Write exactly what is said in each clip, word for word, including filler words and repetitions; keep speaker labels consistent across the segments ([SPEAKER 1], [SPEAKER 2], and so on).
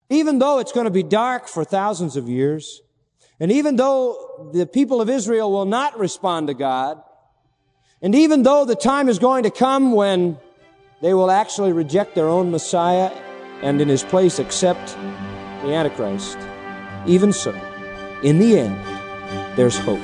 [SPEAKER 1] Even though it's going to be dark for thousands of years, and even though the people of Israel will not respond to God, and even though the time is going to come when they will actually reject their own Messiah and in his place accept the Antichrist, even so, in the end, there's hope.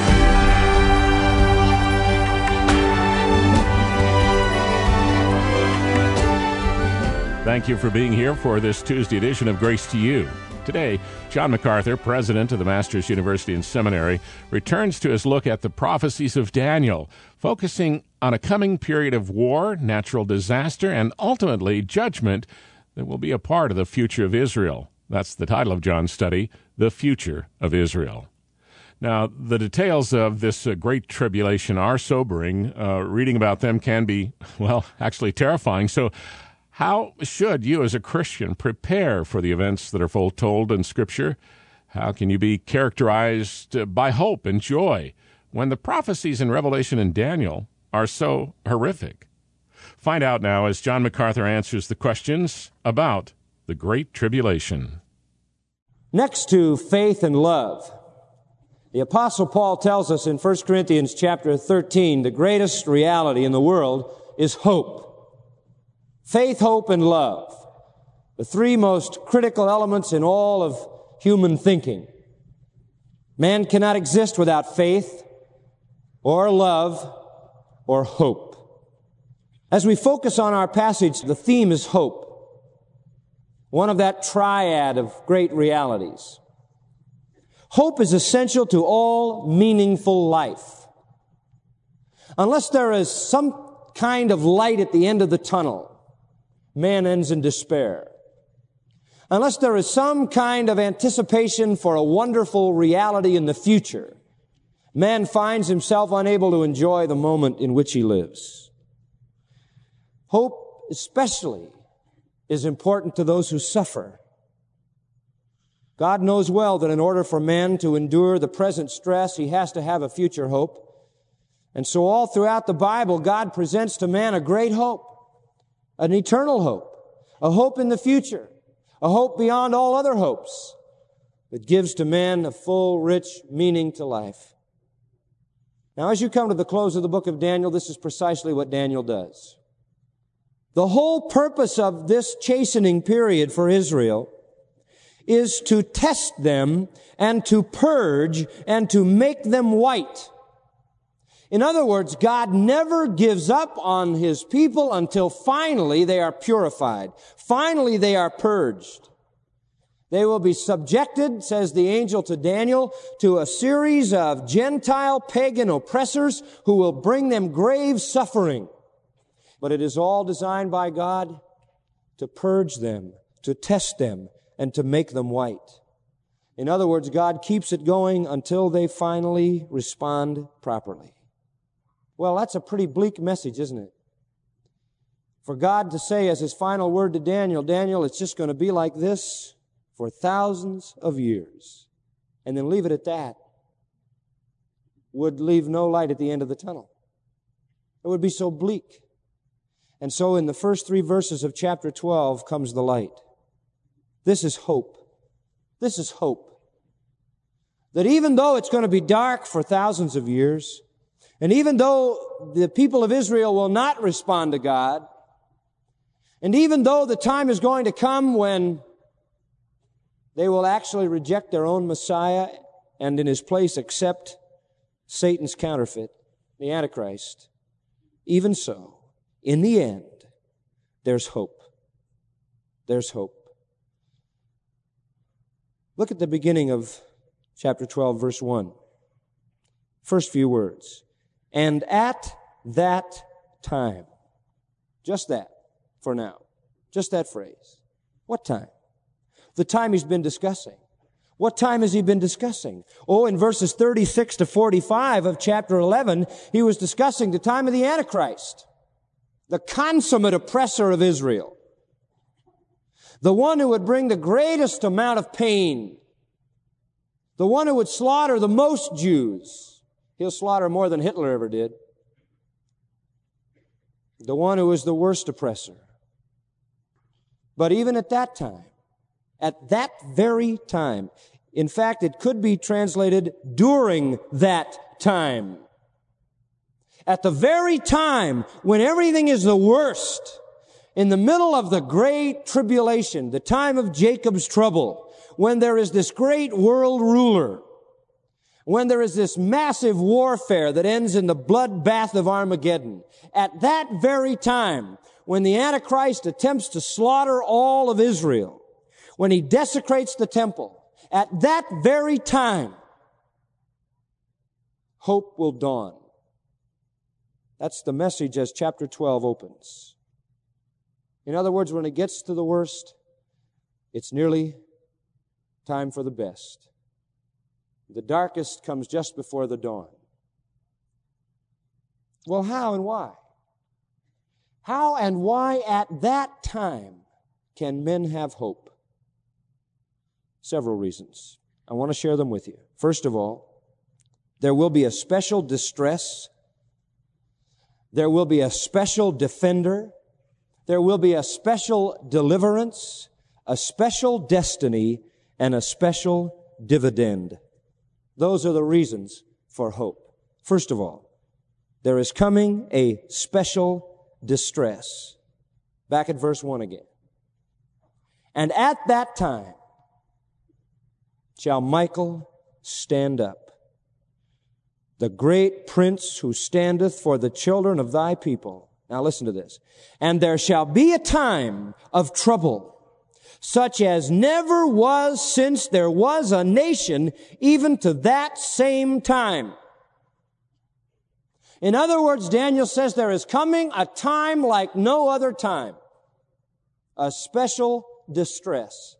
[SPEAKER 2] Thank you for being here for this Tuesday edition of Grace to You. Today, John MacArthur, president of the Masters University and Seminary, returns to his look at the prophecies of Daniel, focusing on a coming period of war, natural disaster, and ultimately judgment that will be a part of the future of Israel. That's the title of John's study, The Future of Israel. Now, the details of this uh, great tribulation are sobering. Uh, reading about them can be, well, actually terrifying. So, how should you as a Christian prepare for the events that are foretold in Scripture? How can you be characterized by hope and joy when the prophecies in Revelation and Daniel are so horrific? Find out now as John MacArthur answers the questions about the Great Tribulation.
[SPEAKER 1] Next to faith and love, the Apostle Paul tells us in First Corinthians chapter thirteen, the greatest reality in the world is hope. Faith, hope, and love, the three most critical elements in all of human thinking. Man cannot exist without faith or love or hope. As we focus on our passage, the theme is hope, one of that triad of great realities. Hope is essential to all meaningful life. Unless there is some kind of light at the end of the tunnel, man ends in despair. Unless there is some kind of anticipation for a wonderful reality in the future, man finds himself unable to enjoy the moment in which he lives. Hope especially is important to those who suffer. God knows well that in order for man to endure the present stress, he has to have a future hope. And so all throughout the Bible, God presents to man a great hope. An eternal hope, a hope in the future, a hope beyond all other hopes that gives to man a full, rich meaning to life. Now, as you come to the close of the book of Daniel, this is precisely what Daniel does. The whole purpose of this chastening period for Israel is to test them and to purge and to make them white. In other words, God never gives up on his people until finally they are purified. Finally they are purged. They will be subjected, says the angel to Daniel, to a series of Gentile pagan oppressors who will bring them grave suffering. But it is all designed by God to purge them, to test them, and to make them white. In other words, God keeps it going until they finally respond properly. Well, that's a pretty bleak message, isn't it? For God to say as his final word to Daniel, Daniel, it's just going to be like this for thousands of years, and then leave it at that, would leave no light at the end of the tunnel. It would be so bleak. And so in the first three verses of chapter twelve comes the light. This is hope. This is hope. That even though it's going to be dark for thousands of years, and even though the people of Israel will not respond to God, and even though the time is going to come when they will actually reject their own Messiah and in his place accept Satan's counterfeit, the Antichrist, even so, in the end, there's hope. There's hope. Look at the beginning of chapter twelve, verse one. First few words. And at that time. Just that for now. Just that phrase. What time? The time he's been discussing. What time has he been discussing? Oh, in verses thirty-six to forty-five of chapter eleven, he was discussing the time of the Antichrist, the consummate oppressor of Israel, the one who would bring the greatest amount of pain, the one who would slaughter the most Jews. He'll slaughter more than Hitler ever did. The one who is the worst oppressor. But even at that time, At that very time. In fact, it could be translated during that time. At the very time when everything is the worst, in the middle of the great tribulation, the time of Jacob's trouble, when there is this great world ruler, when there is this massive warfare that ends in the bloodbath of Armageddon, at that very time, when the Antichrist attempts to slaughter all of Israel, when he desecrates the temple, at that very time, hope will dawn. That's the message as chapter twelve opens. In other words, when it gets to the worst, it's nearly time for the best. The darkest comes just before the dawn. Well, how and why? How and why at that time can men have hope? Several reasons. I want to share them with you. First of all, there will be a special distress. There will be a special defender. There will be a special deliverance, a special destiny, and a special dividend. Those are the reasons for hope. First of all, there is coming a special distress. Back at verse one again. And at that time shall Michael stand up, the great prince who standeth for the children of thy people. Now listen to this. And there shall be a time of trouble, such as never was since there was a nation, even to that same time. In other words, Daniel says there is coming a time like no other time. A special distress.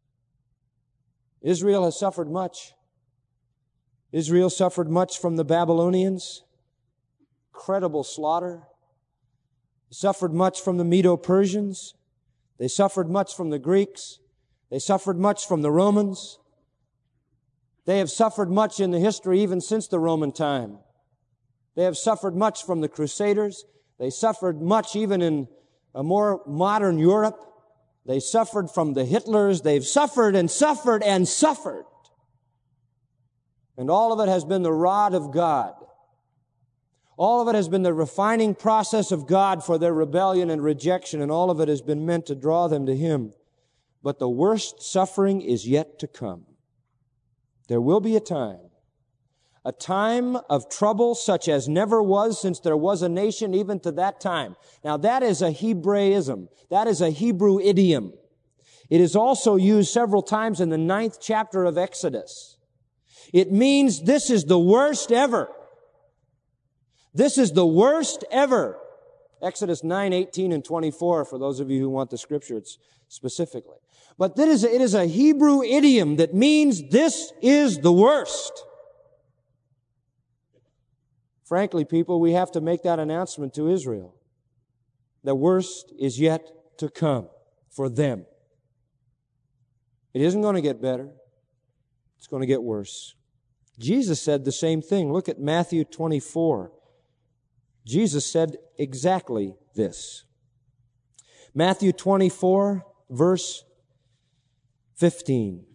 [SPEAKER 1] Israel has suffered much. Israel suffered much from the Babylonians. Incredible slaughter. Suffered much from the Medo-Persians. They suffered much from the Greeks. They suffered much from the Romans. They have suffered much in the history even since the Roman time. They have suffered much from the Crusaders. They suffered much even in a more modern Europe. They suffered from the Hitlers. They've suffered and suffered and suffered. And all of it has been the rod of God. All of it has been the refining process of God for their rebellion and rejection, and all of it has been meant to draw them to Him. But the worst suffering is yet to come. There will be a time, a time of trouble such as never was since there was a nation even to that time. Now that is a Hebraism. That is a Hebrew idiom. It is also used several times in the ninth chapter of Exodus. It means this is the worst ever. This is the worst ever. Exodus nine, eighteen, and twenty-four, for those of you who want the scriptures specifically. But it is, it is a Hebrew idiom that means this is the worst. Frankly, people, we have to make that announcement to Israel. The worst is yet to come for them. It isn't going to get better. It's going to get worse. Jesus said the same thing. Look at Matthew twenty-four. Jesus said exactly this. Matthew twenty-four, verse fifteen.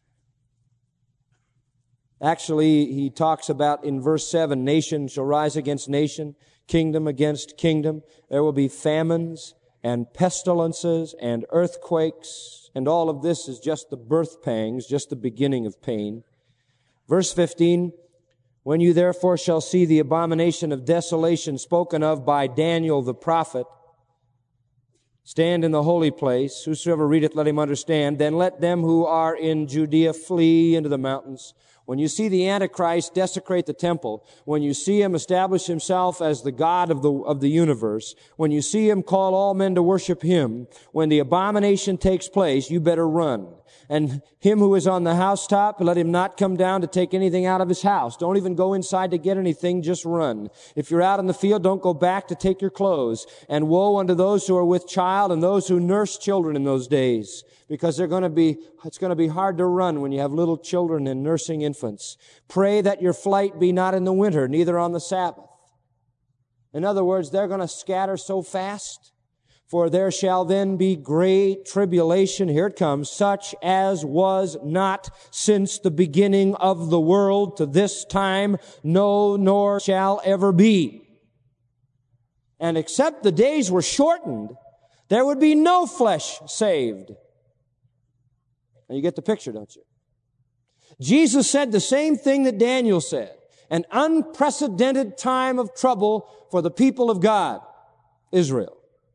[SPEAKER 1] Actually, he talks about in verse seven, nation shall rise against nation, kingdom against kingdom. There will be famines and pestilences and earthquakes, and all of this is just the birth pangs, just the beginning of pain. Verse fifteen, when you therefore shall see the abomination of desolation spoken of by Daniel the prophet, stand in the holy place, whosoever readeth, let him understand. Then let them who are in Judea flee into the mountains. When you see the Antichrist desecrate the temple, when you see him establish himself as the God of the, of the universe, when you see him call all men to worship him, when the abomination takes place, you better run. And him who is on the housetop, let him not come down to take anything out of his house. Don't even go inside to get anything, just run. If you're out in the field, don't go back to take your clothes. And woe unto those who are with child and those who nurse children in those days. Because they're going to be, it's going to be hard to run when you have little children and nursing infants. Pray that your flight be not in the winter, neither on the Sabbath. In other words, they're going to scatter so fast. For there shall then be great tribulation, here it comes, such as was not since the beginning of the world to this time, no, nor shall ever be. And except the days were shortened, there would be no flesh saved. Now you get the picture, don't you? Jesus said the same thing that Daniel said. An unprecedented time of trouble for the people of God, Israel.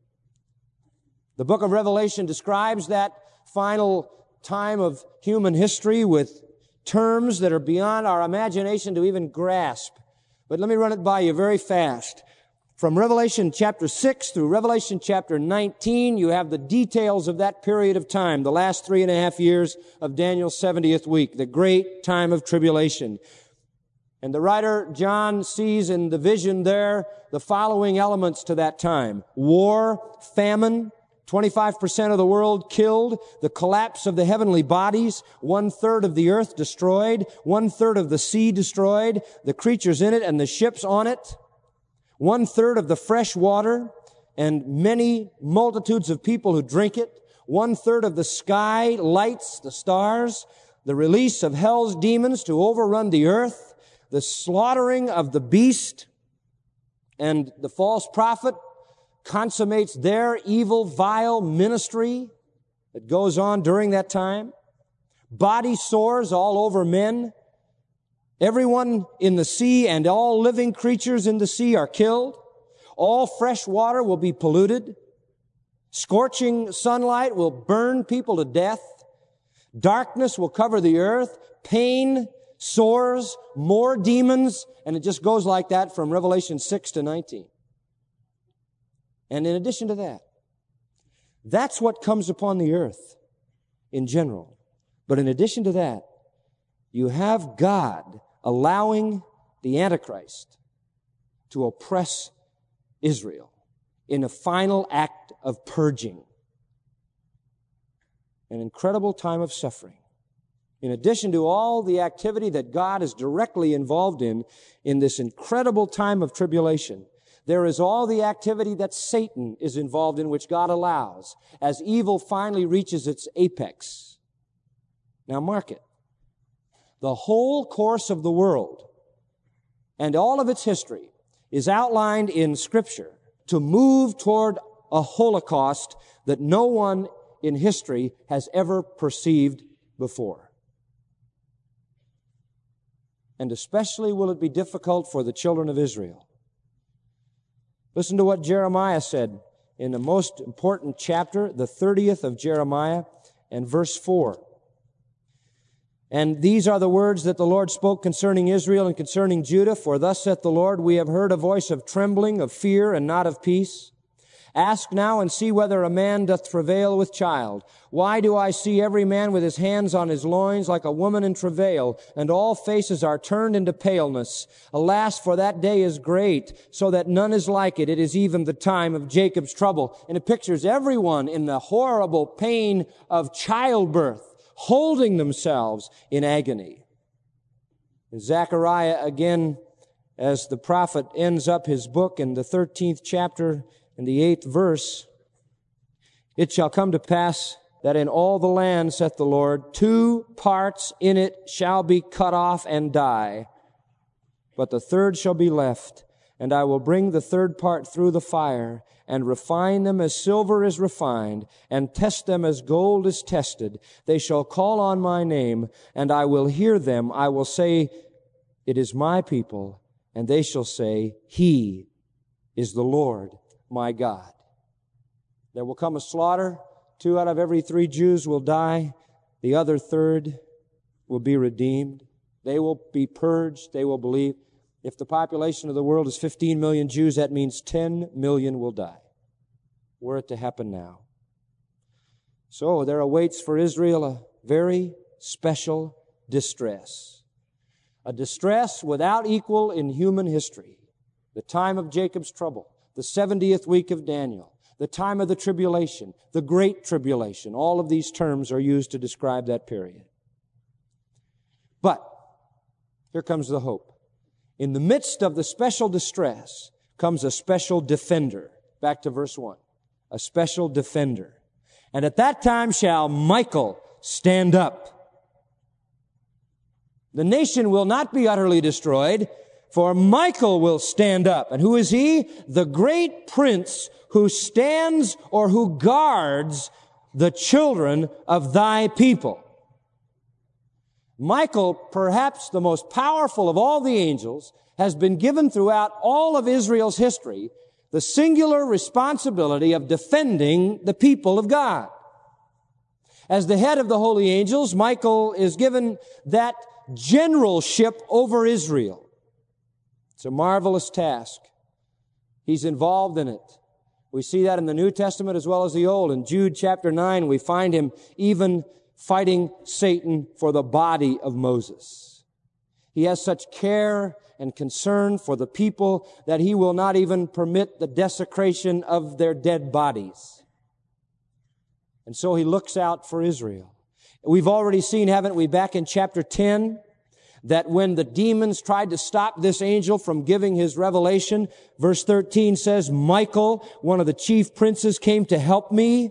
[SPEAKER 1] The book of Revelation describes that final time of human history with terms that are beyond our imagination to even grasp. But let me run it by you very fast. From Revelation chapter six through Revelation chapter nineteen, you have the details of that period of time, the last three and a half years of Daniel's seventieth week, the great time of tribulation. And the writer John sees in the vision there the following elements to that time. War, famine, twenty-five percent of the world killed, the collapse of the heavenly bodies, one-third of the earth destroyed, one-third of the sea destroyed, the creatures in it and the ships on it, one-third of the fresh water, and many multitudes of people who drink it, one-third of the sky lights, the stars, the release of hell's demons to overrun the earth, the slaughtering of the beast, and the false prophet consummates their evil, vile ministry that goes on during that time. Body sores all over men. Everyone in the sea and all living creatures in the sea are killed. All fresh water will be polluted. Scorching sunlight will burn people to death. Darkness will cover the earth. Pain, sores, more demons, and it just goes like that from Revelation six to nineteen. And in addition to that, that's what comes upon the earth in general. But in addition to that, you have God allowing the Antichrist to oppress Israel in a final act of purging. An incredible time of suffering. In addition to all the activity that God is directly involved in, in this incredible time of tribulation, there is all the activity that Satan is involved in, which God allows, as evil finally reaches its apex. Now mark it. The whole course of the world and all of its history is outlined in Scripture to move toward a Holocaust that no one in history has ever perceived before. And especially will it be difficult for the children of Israel. Listen to what Jeremiah said in the most important chapter, the thirtieth of Jeremiah, and verse four. And these are the words that the Lord spoke concerning Israel and concerning Judah. For thus saith the Lord, we have heard a voice of trembling, of fear, and not of peace. Ask now and see whether a man doth travail with child. Why do I see every man with his hands on his loins like a woman in travail, and all faces are turned into paleness? Alas, for that day is great, so that none is like it. It is even the time of Jacob's trouble. And it pictures everyone in the horrible pain of childbirth, holding themselves in agony. And Zechariah, again, as the prophet ends up his book in the thirteenth chapter, in the eighth verse, it shall come to pass that in all the land, saith the Lord, two parts in it shall be cut off and die, but the third shall be left, and I will bring the third part through the fire, and refine them as silver is refined, and test them as gold is tested. They shall call on my name, and I will hear them. I will say, it is my people, and they shall say, He is the Lord my God. There will come a slaughter. Two out of every three Jews will die. The other third will be redeemed. They will be purged. They will believe. If the population of the world is fifteen million Jews, that means ten million will die. Were it to happen now. So there awaits for Israel a very special distress. A distress without equal in human history. The time of Jacob's trouble. The seventieth week of Daniel, the time of the tribulation, the great tribulation. All of these terms are used to describe that period. But here comes the hope. In the midst of the special distress comes a special defender. Back to verse one. a special defender. And at that time shall Michael stand up. The nation will not be utterly destroyed, for Michael will stand up. And who is he? The great prince who stands or who guards the children of thy people. Michael, perhaps the most powerful of all the angels, has been given throughout all of Israel's history the singular responsibility of defending the people of God. As the head of the holy angels, Michael is given that generalship over Israel. It's a marvelous task. He's involved in it. We see that in the New Testament as well as the Old. In Jude chapter nine, we find him even fighting Satan for the body of Moses. He has such care and concern for the people that he will not even permit the desecration of their dead bodies. And so he looks out for Israel. We've already seen, haven't we, back in chapter ten, that when the demons tried to stop this angel from giving his revelation, verse thirteen says, Michael, one of the chief princes, came to help me.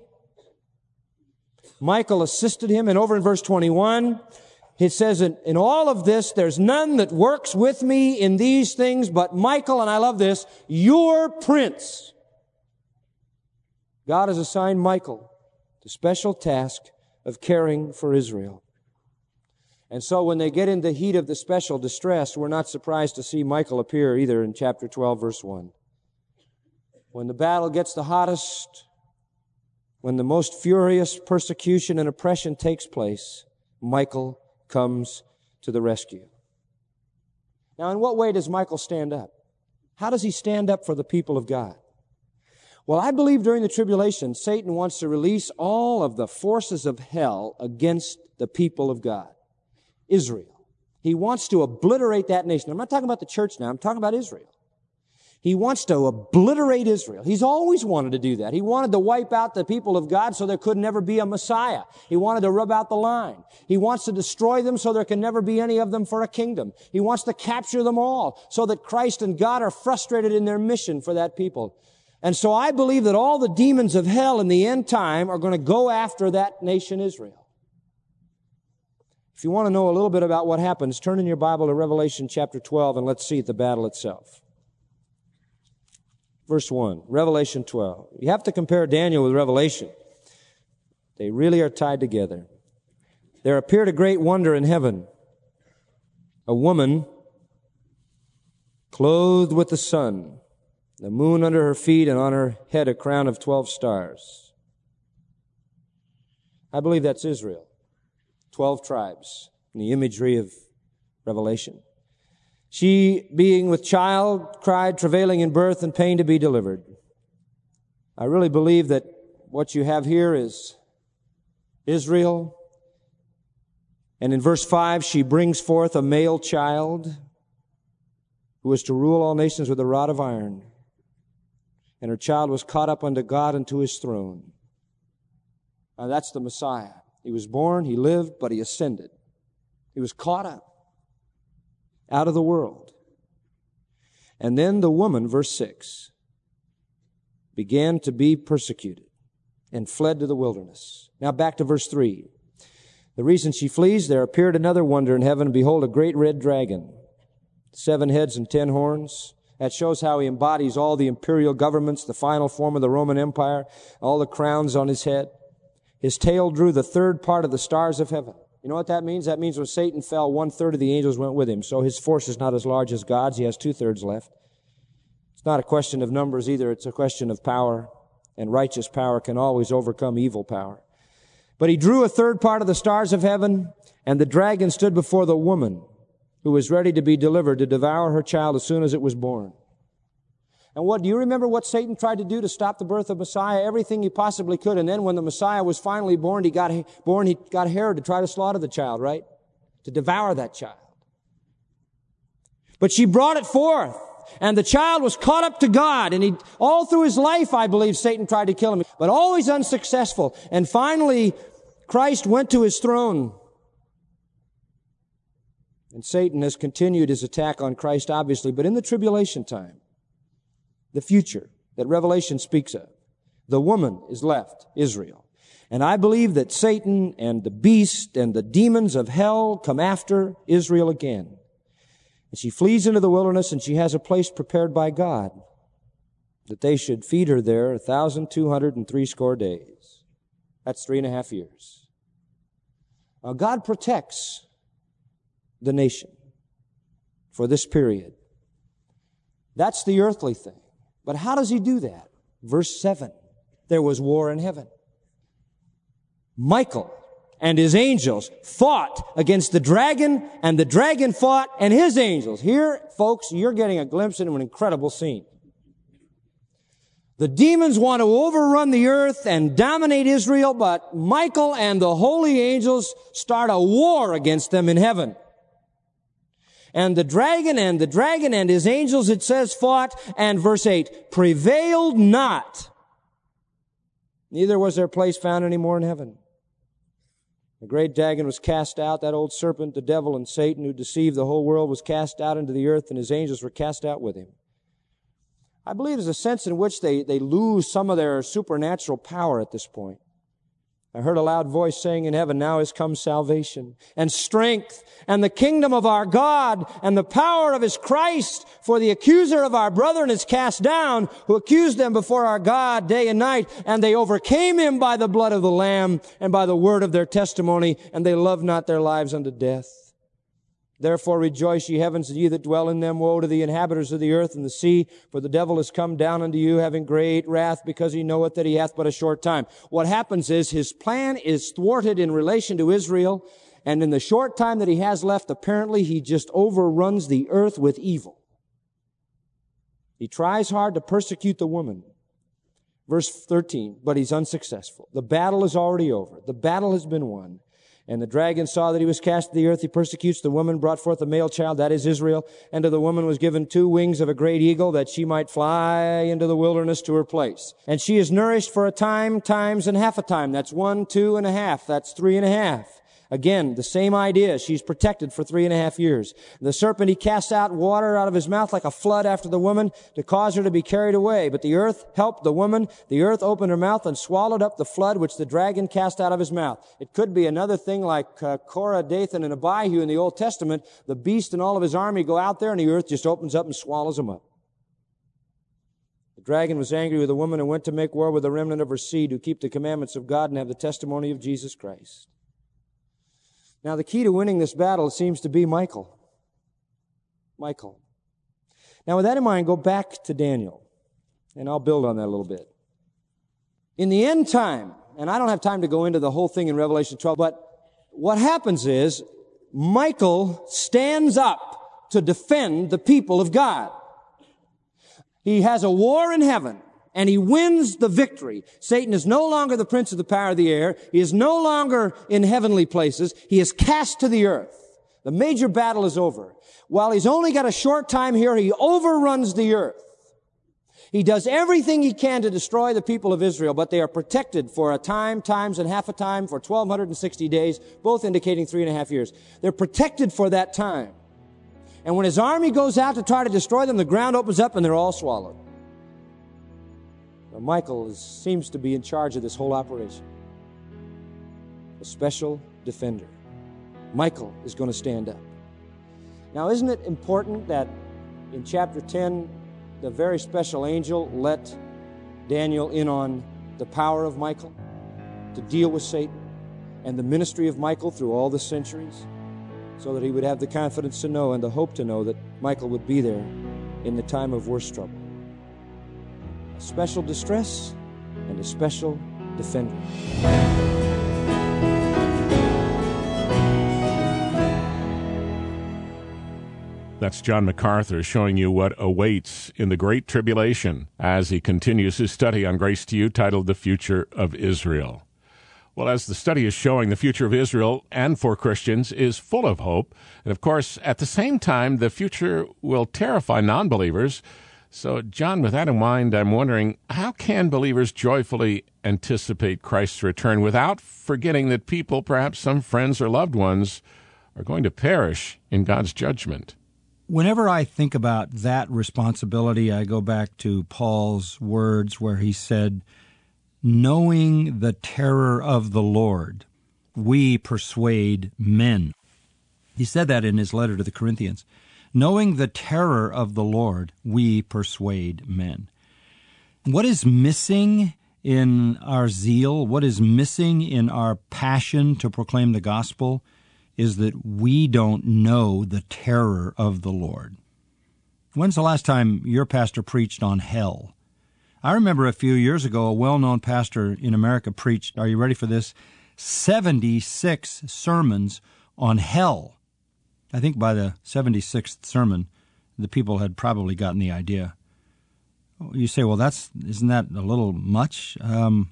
[SPEAKER 1] Michael assisted him. And over in verse twenty-one, it says, in, in all of this, there's none that works with me in these things but Michael, and I love this, your prince. God has assigned Michael the special task of caring for Israel. And so when they get in the heat of the special distress, we're not surprised to see Michael appear either in chapter twelve, verse one. When the battle gets the hottest, when the most furious persecution and oppression takes place, Michael comes to the rescue. Now, in what way does Michael stand up? How does he stand up for the people of God? Well, I believe during the tribulation, Satan wants to release all of the forces of hell against the people of God. Israel. He wants to obliterate that nation. I'm not talking about the church now. I'm talking about Israel. He wants to obliterate Israel. He's always wanted to do that. He wanted to wipe out the people of God so there could never be a Messiah. He wanted to rub out the line. He wants to destroy them so there can never be any of them for a kingdom. He wants to capture them all so that Christ and God are frustrated in their mission for that people. And so I believe that all the demons of hell in the end time are going to go after that nation Israel. If you want to know a little bit about what happens, turn in your Bible to Revelation chapter twelve and let's see the battle itself. Verse one, Revelation twelve. You have to compare Daniel with Revelation. They really are tied together. There appeared a great wonder in heaven. A woman clothed with the sun, the moon under her feet, and on her head a crown of twelve stars. I believe that's Israel. Twelve tribes in the imagery of Revelation. She, being with child, cried, travailing in birth and pain to be delivered. I really believe that what you have here is Israel. And in verse five, she brings forth a male child who is to rule all nations with a rod of iron. And her child was caught up unto God and to his throne. Now that's the Messiah. He was born, he lived, but he ascended. He was caught up out of the world. And then the woman, verse six, began to be persecuted and fled to the wilderness. Now back to verse three. The reason she flees, there appeared another wonder in heaven, and behold, a great red dragon, seven heads and ten horns. That shows how he embodies all the imperial governments, the final form of the Roman Empire, all the crowns on his head. His tail drew the third part of the stars of heaven. You know what that means? That means when Satan fell, one-third of the angels went with him. So his force is not as large as God's. He has two-thirds left. It's not a question of numbers either. It's a question of power. And righteous power can always overcome evil power. But he drew a third part of the stars of heaven, and the dragon stood before the woman who was ready to be delivered to devour her child as soon as it was born. And what, do you remember what Satan tried to do to stop the birth of Messiah? Everything he possibly could. And then when the Messiah was finally born, he got born, he got Herod to try to slaughter the child, right? To devour that child. But she brought it forth, and the child was caught up to God. And he, all through his life, I believe, Satan tried to kill him, but always unsuccessful. And finally, Christ went to his throne. And Satan has continued his attack on Christ, obviously, but in the tribulation time, the future that Revelation speaks of, The woman is left, Israel. And I believe that Satan and the beast and the demons of hell come after Israel again. And she flees into the wilderness, and she has a place prepared by God that they should feed her there a thousand two hundred and three score days. That's three and a half years. Now, God protects the nation for this period. That's the earthly thing. But how does he do that? Verse seven, there was war in heaven. Michael and his angels fought against the dragon, and the dragon fought and his angels. Here, folks, you're getting a glimpse into an incredible scene. The demons want to overrun the earth and dominate Israel, but Michael and the holy angels start a war against them in heaven. And the dragon and the dragon and his angels, it says, fought, and verse eight, prevailed not. Neither was their place found any more in heaven. The great dragon was cast out, that old serpent, the devil and Satan, who deceived the whole world, was cast out into the earth, and his angels were cast out with him. I believe there's a sense in which they, they lose some of their supernatural power at this point. I heard a loud voice saying in heaven, now has come salvation and strength and the kingdom of our God and the power of his Christ, for the accuser of our brethren is cast down, who accused them before our God day and night, and they overcame him by the blood of the Lamb and by the word of their testimony, and they loved not their lives unto death. Therefore rejoice, ye heavens, and ye that dwell in them. Woe to the inhabitants of the earth and the sea, for the devil is come down unto you, having great wrath, because he knoweth that he hath but a short time. What happens is his plan is thwarted in relation to Israel, and in the short time that he has left, apparently he just overruns the earth with evil. He tries hard to persecute the woman. Verse thirteen, but he's unsuccessful. The battle is already over. The battle has been won. And the dragon saw that he was cast to the earth. He persecutes the woman, brought forth a male child, that is Israel. And to the woman was given two wings of a great eagle, that she might fly into the wilderness to her place. And she is nourished for a time, times, and half a time. That's one, two, and a half. That's three and a half. Again, the same idea. She's protected for three and a half years. The serpent, he casts out water out of his mouth like a flood after the woman to cause her to be carried away. But the earth helped the woman. The earth opened her mouth and swallowed up the flood which the dragon cast out of his mouth. It could be another thing like uh, Korah, Dathan, and Abihu in the Old Testament. The beast and all of his army go out there, and the earth just opens up and swallows them up. The dragon was angry with the woman and went to make war with the remnant of her seed, who keep the commandments of God and have the testimony of Jesus Christ. Now, the key to winning this battle seems to be Michael. Michael. Now, with that in mind, go back to Daniel, and I'll build on that a little bit. In the end time, and I don't have time to go into the whole thing in Revelation twelve, but what happens is Michael stands up to defend the people of God. He has a war in heaven, and he wins the victory. Satan is no longer the prince of the power of the air. He is no longer in heavenly places. He is cast to the earth. The major battle is over. While he's only got a short time here, he overruns the earth. He does everything he can to destroy the people of Israel, but they are protected for a time, times, and half a time for twelve sixty days, both indicating three and a half years. They're protected for that time. And when his army goes out to try to destroy them, the ground opens up and they're all swallowed. Now, Michael is, seems to be in charge of this whole operation. A special defender. Michael is going to stand up. Now, isn't it important that in chapter ten, the very special angel let Daniel in on the power of Michael to deal with Satan and the ministry of Michael through all the centuries, so that he would have the confidence to know and the hope to know that Michael would be there in the time of worst trouble. A special distress and a special defender.
[SPEAKER 2] That's John MacArthur showing you what awaits in the Great Tribulation as he continues his study on Grace to You titled The Future of Israel. Well, as the study is showing, the future of Israel and for Christians is full of hope. And of course, at the same time, the future will terrify non-believers. So, John, with that in mind, I'm wondering, how can believers joyfully anticipate Christ's return without forgetting that people, perhaps some friends or loved ones, are going to perish in God's judgment?
[SPEAKER 3] Whenever I think about that responsibility, I go back to Paul's words where he said, knowing the terror of the Lord, we persuade men. He said that in his letter to the Corinthians. Knowing the terror of the Lord, we persuade men. What is missing in our zeal, what is missing in our passion to proclaim the gospel, is that we don't know the terror of the Lord. When's the last time your pastor preached on hell? I remember a few years ago, a well-known pastor in America preached, are you ready for this? seventy-six sermons on hell. I think by the seventy-sixth sermon, the people had probably gotten the idea. You say, well, that's isn't that a little much? Um,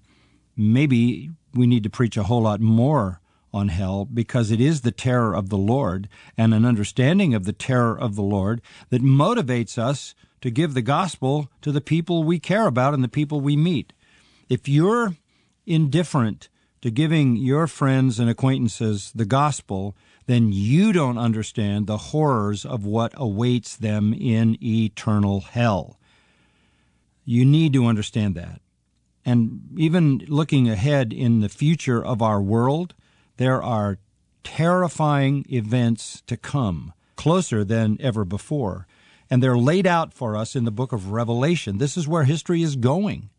[SPEAKER 3] maybe we need to preach a whole lot more on hell, because it is the terror of the Lord and an understanding of the terror of the Lord that motivates us to give the gospel to the people we care about and the people we meet. If you're indifferent to giving your friends and acquaintances the gospel, then you don't understand the horrors of what awaits them in eternal hell. You need to understand that. And even looking ahead in the future of our world, there are terrifying events to come, closer than ever before. And they're laid out for us in the book of Revelation. This is where history is going.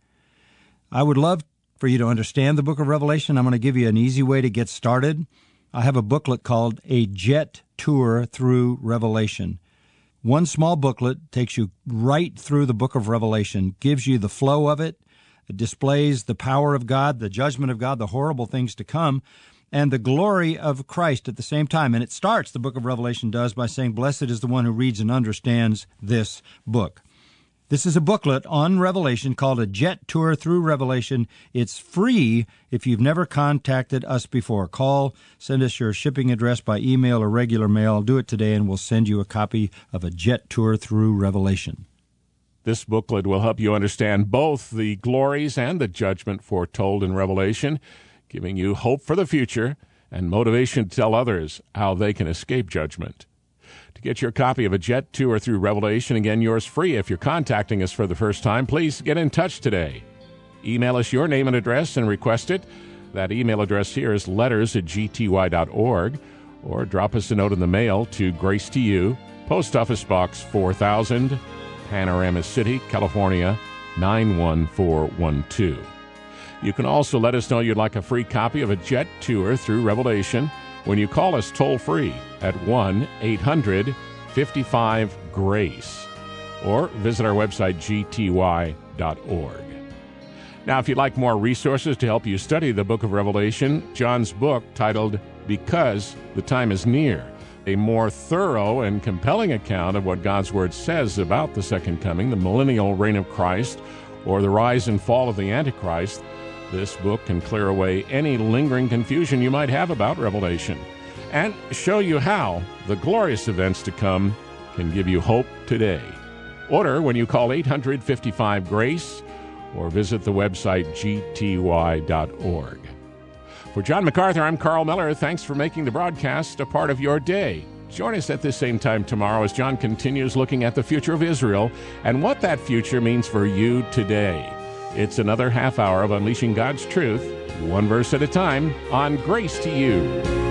[SPEAKER 3] I would love for you to understand the book of Revelation. I'm going to give you an easy way to get started. I have a booklet called A Jet Tour Through Revelation. One small booklet takes you right through the book of Revelation, gives you the flow of it, it displays the power of God, the judgment of God, the horrible things to come, and the glory of Christ at the same time. And it starts, the book of Revelation does, by saying, "Blessed is the one who reads and understands this book." This is a booklet on Revelation called A Jet Tour Through Revelation. It's free if you've never contacted us before. Call, send us your shipping address by email or regular mail. Do it today, and we'll send you a copy of A Jet Tour Through Revelation.
[SPEAKER 2] This booklet will help you understand both the glories and the judgment foretold in Revelation, giving you hope for the future and motivation to tell others how they can escape judgment. To get your copy of A Jet Tour Through Revelation, again, yours free if you're contacting us for the first time, please get in touch today. Email us your name and address and request it. That email address here is letters at g t y dot org, or drop us a note in the mail to Grace to You, Post Office Box four thousand, Panorama City, California, nine one four one two. You can also let us know you'd like a free copy of A Jet Tour Through Revelation when you call us toll-free at one eight hundred fifty-five GRACE, or visit our website, g t y dot org. Now, if you'd like more resources to help you study the book of Revelation, John's book titled Because the Time is Near, a more thorough and compelling account of what God's Word says about the second coming, the millennial reign of Christ, or the rise and fall of the Antichrist. This book can clear away any lingering confusion you might have about Revelation and show you how the glorious events to come can give you hope today. Order when you call eight hundred fifty-five GRACE or visit the website g t y dot org. For John MacArthur, I'm Carl Miller. Thanks for making the broadcast a part of your day. Join us at this same time tomorrow as John continues looking at the future of Israel and what that future means for you today. It's another half hour of unleashing God's truth, one verse at a time, on Grace to You.